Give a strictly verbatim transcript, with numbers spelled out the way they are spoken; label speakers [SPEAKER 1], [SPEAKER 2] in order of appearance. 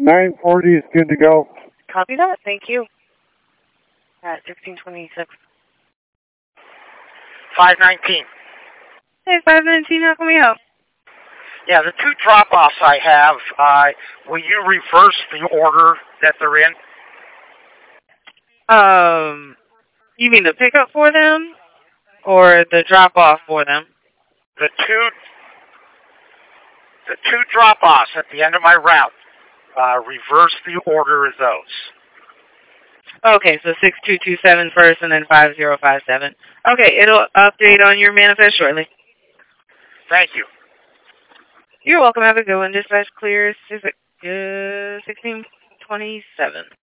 [SPEAKER 1] nine forty is good to go.
[SPEAKER 2] Copy that. Thank you. At sixteen twenty-six.
[SPEAKER 3] five nineteen.
[SPEAKER 2] Hey, five nineteen, how can we help?
[SPEAKER 3] Yeah, the two drop-offs I have, uh, will you reverse the order that they're in?
[SPEAKER 2] Um, you mean the pickup for them? Or the drop-off for them?
[SPEAKER 3] The two, the two drop-offs at the end of my route, uh, reverse the order of those.
[SPEAKER 2] Okay, so six two two seven first and then five zero five seven. Okay, it'll update on your manifest shortly.
[SPEAKER 3] Thank you.
[SPEAKER 2] You're welcome. Have a good one. Dispatch clear uh, sixteen twenty-seven.